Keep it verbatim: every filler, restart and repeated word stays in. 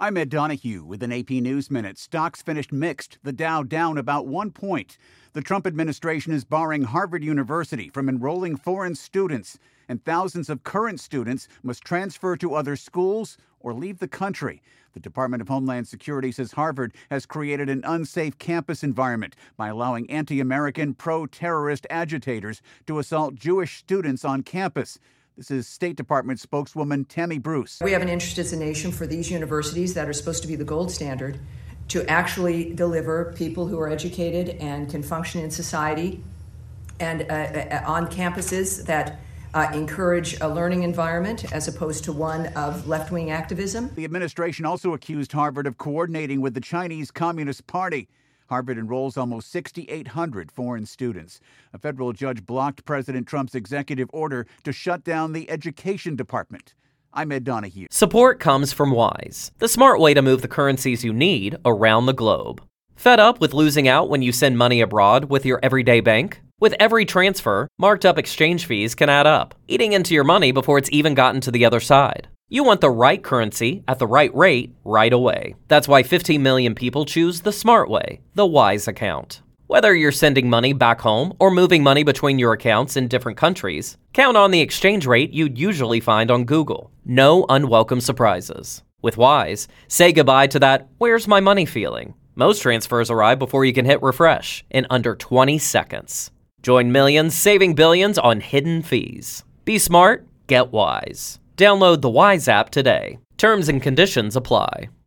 I'm Ed Donahue with an A P News Minute. Stocks finished mixed, the Dow down about one point. The Trump administration is barring Harvard University from enrolling foreign students, and thousands of current students must transfer to other schools or leave the country. The Department of Homeland Security says Harvard has created an unsafe campus environment by allowing anti-American, pro-terrorist agitators to assault Jewish students on campus. This is State Department spokeswoman Tammy Bruce. We have an interest as a nation for these universities that are supposed to be the gold standard to actually deliver people who are educated and can function in society and uh, uh, on campuses that uh, encourage a learning environment as opposed to one of left-wing activism. The administration also accused Harvard of coordinating with the Chinese Communist Party. Harvard enrolls almost six thousand eight hundred foreign students. A federal judge blocked President Trump's executive order to shut down the education department. I'm Ed Donahue. Support comes from Wise, the smart way to move the currencies you need around the globe. Fed up with losing out when you send money abroad with your everyday bank? With every transfer, marked up exchange fees can add up, eating into your money before it's even gotten to the other side. You want the right currency at the right rate right away. That's why fifteen million people choose the smart way, the Wise account. Whether you're sending money back home or moving money between your accounts in different countries, count on the exchange rate you'd usually find on Google. No unwelcome surprises. With Wise, say goodbye to that "where's my money" feeling. Most transfers arrive before you can hit refresh in under twenty seconds. Join millions saving billions on hidden fees. Be smart, get Wise. Download the Wise app today. Terms and conditions apply.